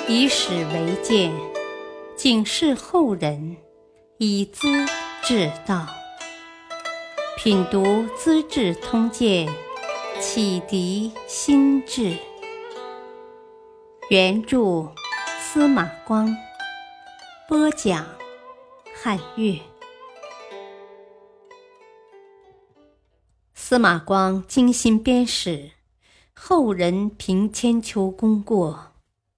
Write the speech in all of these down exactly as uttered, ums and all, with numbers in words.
以史为鉴，警示后人，以资治道。品读《资治通鉴》，启迪心智。原著司马光，播讲汉乐。司马光精心编史，后人凭千秋功过。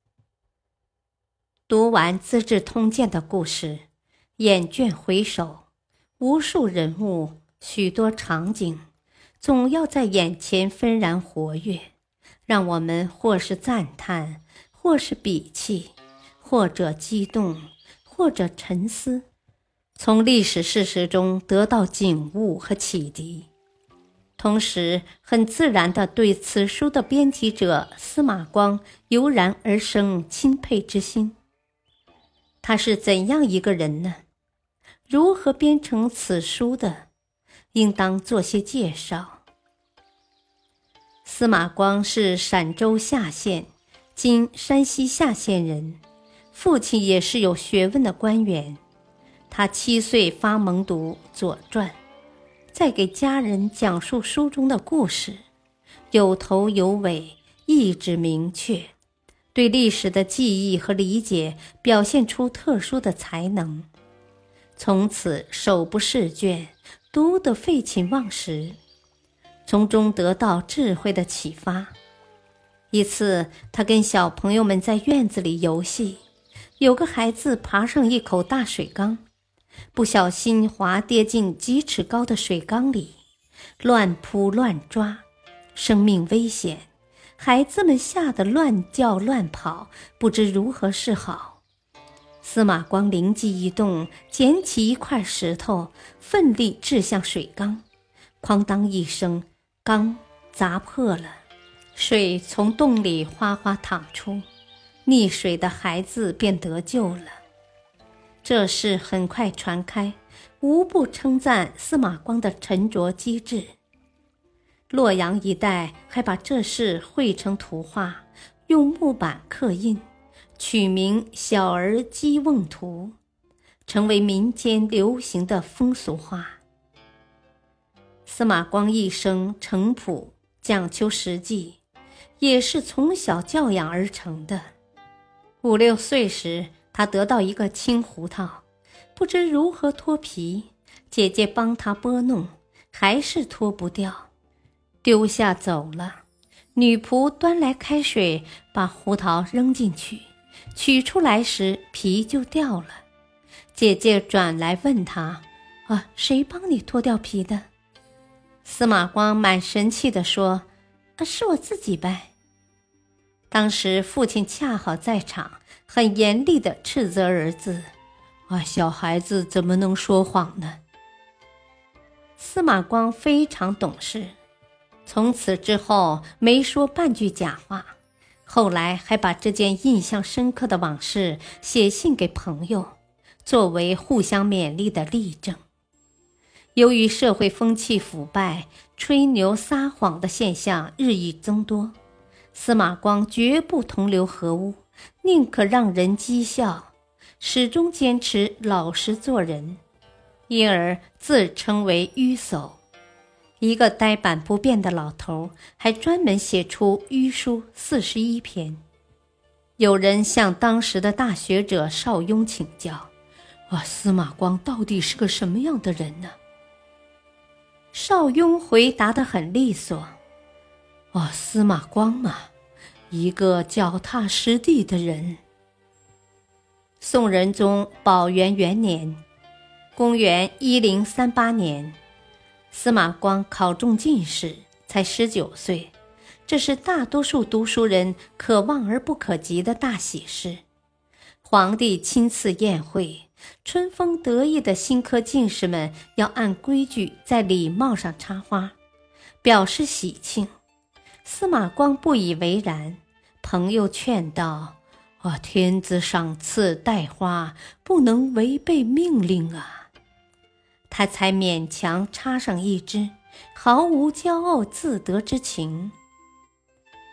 读完《资治通鉴》的故事，眼倦回首，无数人物，许多场景，总要在眼前纷然活跃，让我们或是赞叹，或是鄙弃，或者激动，或者沉思，从历史事实中得到景悟和启迪。同时很自然地对此书的编辑者司马光油然而生钦佩之心。他是怎样一个人呢？如何编成此书的？应当做些介绍。司马光是陕州夏县，今山西夏县人，父亲也是有学问的官员。他七岁发蒙读《左传》，再给家人讲述书中的故事，有头有尾，意志明确，对历史的记忆和理解表现出特殊的才能。从此手不释卷，读得废寝忘食，从中得到智慧的启发。一次，他跟小朋友们在院子里游戏，有个孩子爬上一口大水缸，不小心滑跌进几尺高的水缸里，乱扑乱抓，生命危险，孩子们吓得乱叫乱跑，不知如何是好。司马光灵机一动，捡起一块石头，奋力掷向水缸，哐当一声，缸砸破了，水从洞里哗哗淌出，溺水的孩子便得救了。这事很快传开，无不称赞司马光的沉着机智。洛阳一带还把这事绘成图画，用木板刻印，取名《小儿鸡瓮图》，成为民间流行的风俗画。司马光一生诚朴，讲求实际，也是从小教养而成的。五六岁时，他得到一个青胡桃，不知如何脱皮，姐姐帮他拨弄，还是脱不掉，丢下走了。女仆端来开水，把胡桃扔进去，取出来时皮就掉了。姐姐转来问他：啊，谁帮你脱掉皮的？司马光满神气地说：啊，是我自己呗。当时父亲恰好在场，很严厉地斥责儿子：啊，小孩子怎么能说谎呢？司马光非常懂事，从此之后没说半句假话，后来还把这件印象深刻的往事写信给朋友，作为互相勉励的例证。由于社会风气腐败，吹牛撒谎的现象日益增多，司马光绝不同流合污，宁可让人讥笑，始终坚持老实做人，因而自称为迂叟。一个呆板不变的老头，还专门写出迂书四十一篇。有人向当时的大学者邵雍请教：啊，司马光到底是个什么样的人呢？邵雍回答得很利索：啊，司马光嘛，一个脚踏实地的人。宋仁宗宝元元年，公元一零三八年，司马光考中进士，才十九岁，这是大多数读书人可望而不可及的大喜事。皇帝亲赐宴会，春风得意的新科进士们要按规矩在礼帽上插花，表示喜庆。司马光不以为然，朋友劝道：啊，天子赏赐戴花，不能违背命令啊。他才勉强插上一支，毫无骄傲自得之情。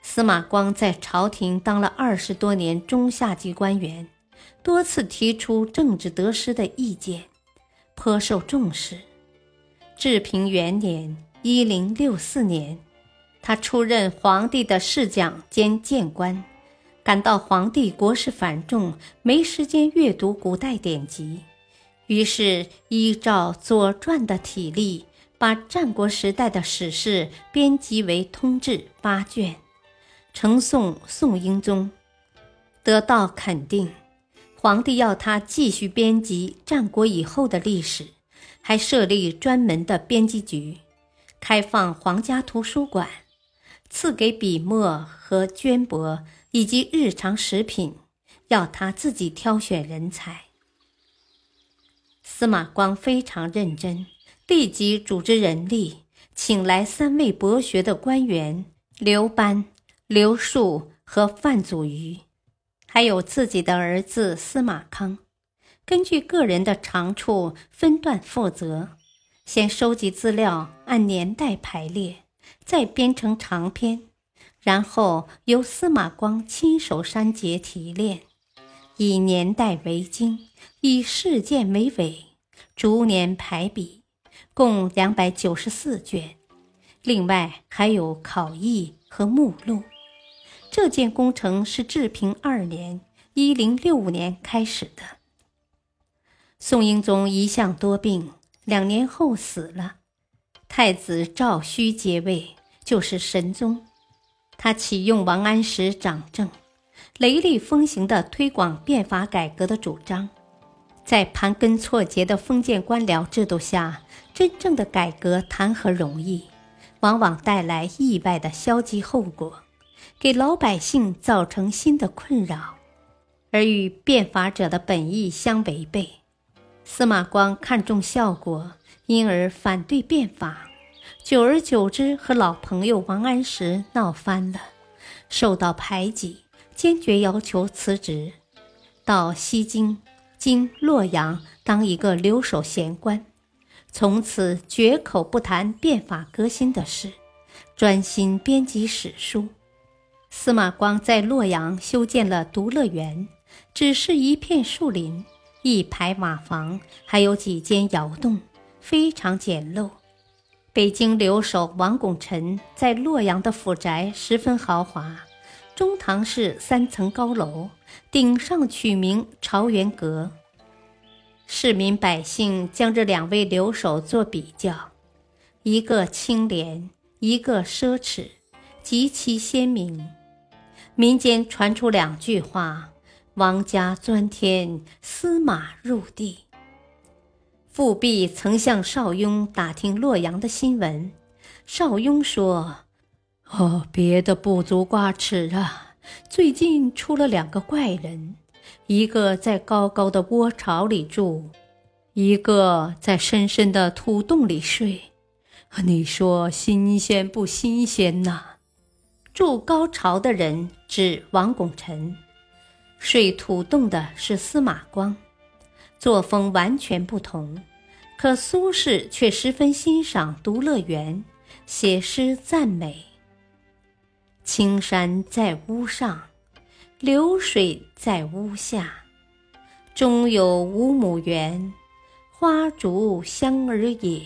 司马光在朝廷当了二十多年中下级官员，多次提出政治得失的意见，颇受重视。治平元年一零六四年，他出任皇帝的侍讲兼谏官，感到皇帝国事繁重，没时间阅读古代典籍，于是依照《左传》的体例，把战国时代的史事编辑为通志八卷，呈送宋英宗，得到肯定。皇帝要他继续编辑战国以后的历史，还设立专门的编辑局，开放皇家图书馆，赐给笔墨和绢帛以及日常食品，要他自己挑选人才。司马光非常认真，立即组织人力，请来三位博学的官员刘班、刘树和范祖禹，还有自己的儿子司马康，根据个人的长处分段负责，先收集资料，按年代排列，再编成长篇，然后由司马光亲手删节提炼，以年代为经，以事件为尾，逐年排比，共两百九十四卷，另外还有考异和目录。这件工程是治平二年一零六五年开始的。宋英宗一向多病，两年后死了，太子赵顼接位，就是神宗。他启用王安石掌政，雷厉风行地推广变法改革的主张。在盘根错节的封建官僚制度下，真正的改革谈何容易，往往带来意外的消极后果，给老百姓造成新的困扰，而与变法者的本意相违背。司马光看重效果，因而反对变法，久而久之和老朋友王安石闹翻了，受到排挤，坚决要求辞职，到西京今洛阳当一个留守闲官，从此绝口不谈变法革新的事，专心编辑史书。司马光在洛阳修建了独乐园，只是一片树林，一排瓦房，还有几间窑洞，非常简陋。北京留守王拱辰在洛阳的府宅十分豪华，中堂是三层高楼，顶上取名朝元阁。市民百姓将这两位留守做比较，一个清廉，一个奢侈，极其鲜明。民间传出两句话：王家钻天，司马入地。富弼曾向邵雍打听洛阳的新闻，邵雍说：哦，别的不足挂齿啊，最近出了两个怪人，一个在高高的窝巢里住，一个在深深的土洞里睡。你说新鲜不新鲜呐？住高巢的人指王拱辰，睡土洞的是司马光，作风完全不同。可苏轼却十分欣赏独乐园，写诗赞美：青山在屋上，流水在屋下，中有五亩园，花竹香儿也。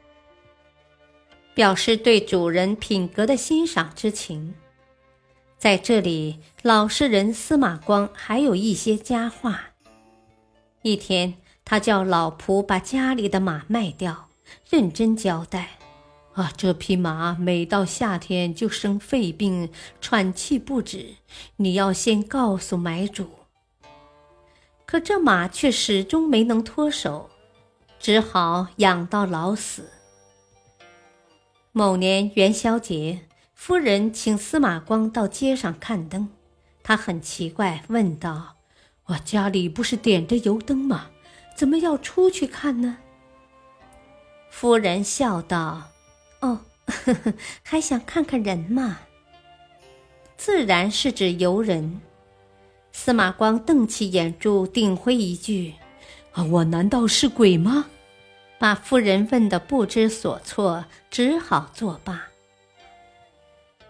表示对主人品格的欣赏之情。在这里，老实人司马光还有一些佳话。一天，他叫老仆把家里的马卖掉，认真交代：啊，这匹马每到夏天就生肺病，喘气不止，你要先告诉买主。可这马却始终没能脱手，只好养到老死。某年元宵节，夫人请司马光到街上看灯，他很奇怪，问道：我家里不是点着油灯吗？怎么要出去看呢？夫人笑道：哦，呵呵，还想看看人嘛。自然是指游人。司马光瞪起眼珠，顶回一句：啊，我难道是鬼吗？把夫人问得不知所措，只好作罢。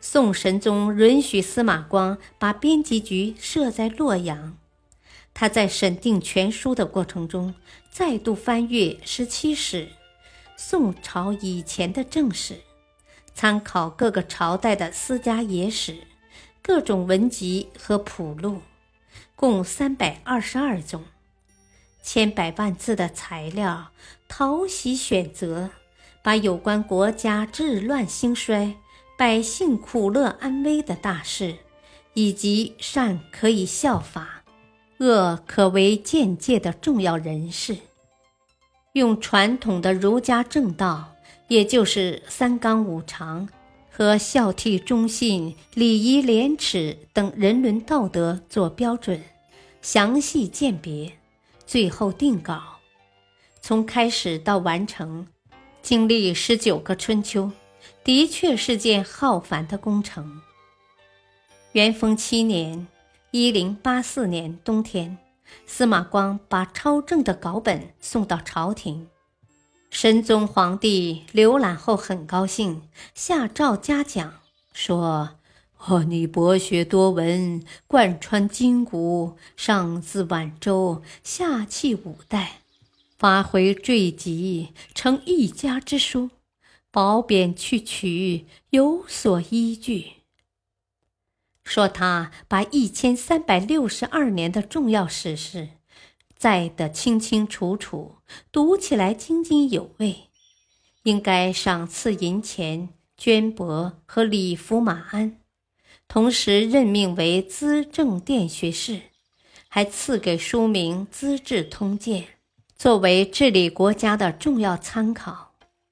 宋神宗允许司马光把编辑局设在洛阳。他在审定全书的过程中，再度翻阅十七史，宋朝以前的正史，参考各个朝代的私家野史、各种文集和谱录，共三百二十二种，千百万字的材料，淘洗选择，把有关国家治乱兴衰、百姓苦乐安危的大事，以及善可以效法，恶可为鉴戒的重要人士，用传统的儒家正道，也就是三纲五常和孝悌忠信、礼仪廉耻等人伦道德做标准，详细鉴别，最后定稿。从开始到完成，经历十九个春秋，的确是件浩繁的工程。元丰七年一零八四年冬天，司马光把超正的稿本送到朝廷。神宗皇帝浏览后很高兴，下诏嘉奖，说：“哦，你博学多闻，贯穿筋骨，上自晚周，下契五代，发挥坠集，成一家之书，褒贬去取，有所依据。”说他把一千三百六十二年的重要史事载得清清楚楚，读起来津津有味，应该赏赐银钱、绢帛和礼服马鞍，同时任命为资政殿学士，还赐给书名《资治通鉴》，作为治理国家的重要参考。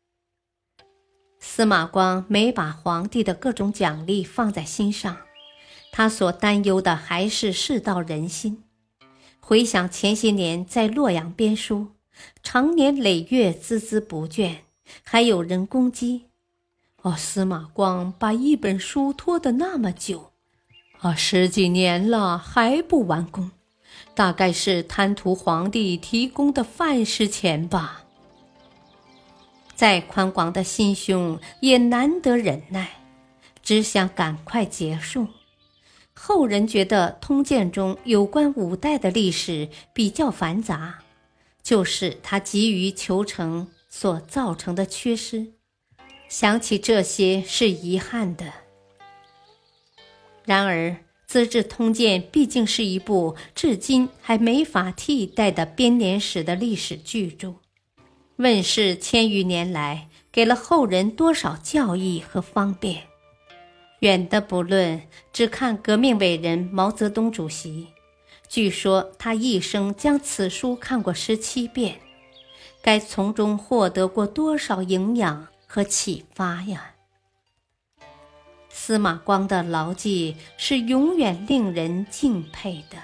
司马光没把皇帝的各种奖励放在心上，他所担忧的还是世道人心。回想前些年在洛阳编书，常年累月孜孜不倦，还有人攻击：哦，司马光把一本书拖得那么久，啊，十几年了还不完工，大概是贪图皇帝提供的饭食钱吧。再宽广的心胸也难得忍耐，只想赶快结束。后人觉得通鉴中有关五代的历史比较繁杂，就是他急于求成所造成的缺失，想起这些是遗憾的。然而《资治通鉴》毕竟是一部至今还没法替代的编年史的历史巨著，问世千余年来，给了后人多少教益和方便。远的不论，只看革命伟人毛泽东主席，据说他一生将此书看过十七遍，该从中获得过多少营养和启发呀！司马光的牢记是永远令人敬佩的。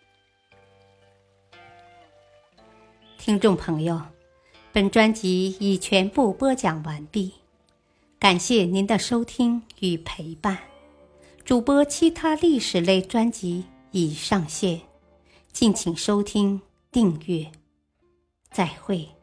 听众朋友，本专辑已全部播讲完毕，感谢您的收听与陪伴。主播其他历史类专辑已上线，敬请收听订阅。再会。